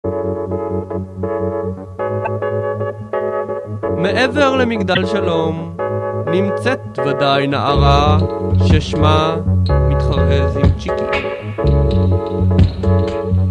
מעבר למגדל שלום נמצאת ודאי נערה ששמה מתחרז עם צ'יקי.